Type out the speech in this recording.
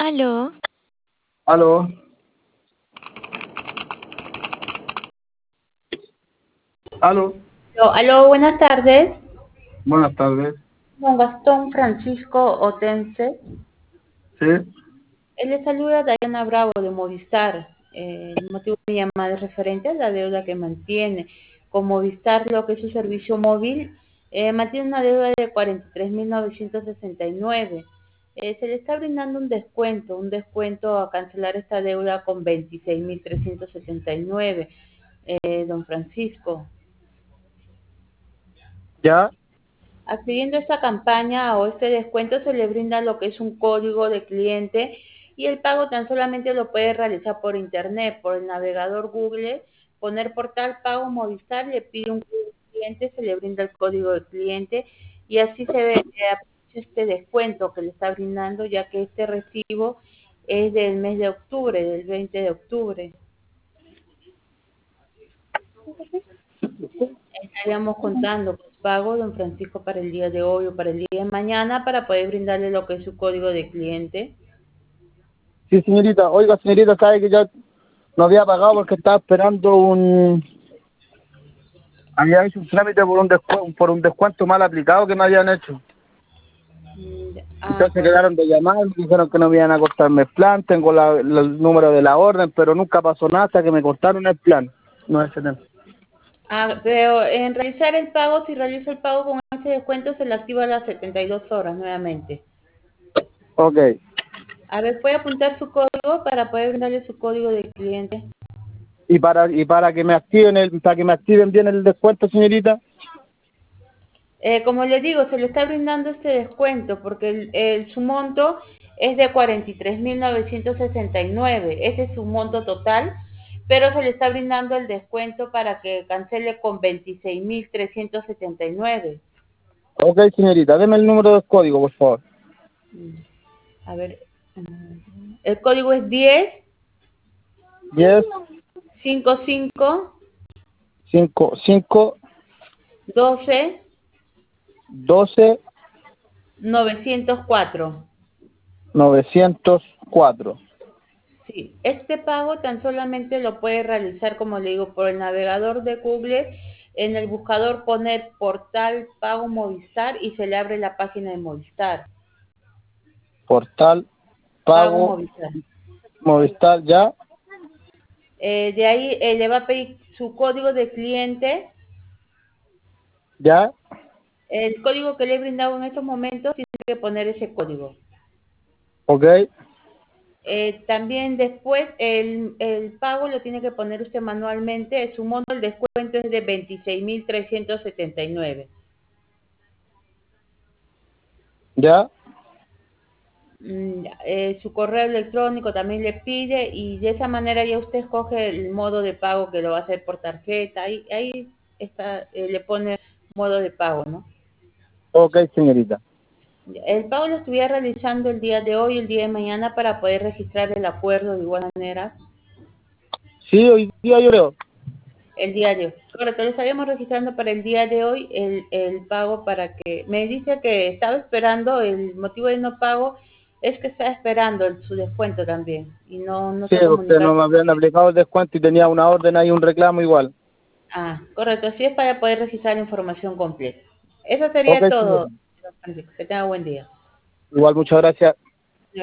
Aló, Aló, aló, Aló, buenas tardes. buenas tardes. Don Gastón Francisco Otense. Sí, Él le saluda Dayana Bravo de Movistar. El motivo de mi llamada es referente a la deuda que mantiene. Con Movistar, lo que es su servicio móvil, mantiene una deuda de 43.969. Se le está brindando un descuento a cancelar esta deuda con 26.379. Don Francisco. ya, Accediendo a esta campaña o este descuento se le brinda lo que es un código de cliente y el pago tan solamente lo puede realizar por internet, por el navegador Google, poner portal pago Movistar, le pide un código de cliente, se le brinda el código de cliente y así se ve este descuento que le está brindando ya que este recibo es del mes de octubre, del 20 de octubre. Estaríamos contando con pago, don Francisco, para el día de hoy o para el día de mañana para poder brindarle lo que es su código de cliente. sí, señorita. Oiga, señorita, sabe que ya no había pagado porque estaba esperando había hecho un trámite por un descuento mal aplicado que me habían hecho. Entonces Correcto. quedaron de llamar, me dijeron que no me iban a cortarme el plan, tengo el número de la orden, pero nunca pasó nada hasta que me cortaron el plan. No es el... Pero en realizar el pago, si realiza el pago con ese descuento, se le activa a las 72 horas nuevamente. Ok. A ver, ¿puede apuntar su código para poder brindarle su código de cliente? Para que me activen para que me activen bien el descuento, señorita. Como le digo, se le está brindando este descuento porque su monto es de 43.969. Ese es su monto total, pero se le está brindando el descuento para que cancele con 26.379. Ok, señorita, deme el número del código, por favor. A ver, el código es 10 10 55 5 12 12 904. 904. Sí, este pago tan solamente lo puede realizar, como le digo, por el navegador de Google, en el buscador poner portal pago Movistar y se le abre la página de Movistar. Portal, Pago pago, Movistar. Movistar, ya, De ahí le va a pedir su código de cliente, ya, el código que le he brindado en estos momentos, tiene que poner ese código. ok, También después el pago lo tiene que poner usted manualmente, su monto el descuento es de 26.379. ya, Su correo electrónico también le pide y de esa manera ya usted escoge el modo de pago que lo va a hacer por tarjeta, ahí está, le pone modo de pago, ¿no? ok, señorita. El pago lo estuviera realizando el día de hoy, el día de mañana para poder registrar el acuerdo de igual manera Sí, hoy día yo creo. el día de hoy. Correcto, lo estaríamos registrando para el día de hoy el pago para que, me dice que estaba esperando, el motivo de no pago es que está esperando su descuento también y no Sí, se ha usted no comunicado. me habían aplicado el descuento y tenía una orden ahí, un reclamo igual. Correcto, así es para poder registrar la información completa. Eso Ok, sería todo, señorita. don Francisco. Que tenga buen día. Igual, muchas gracias.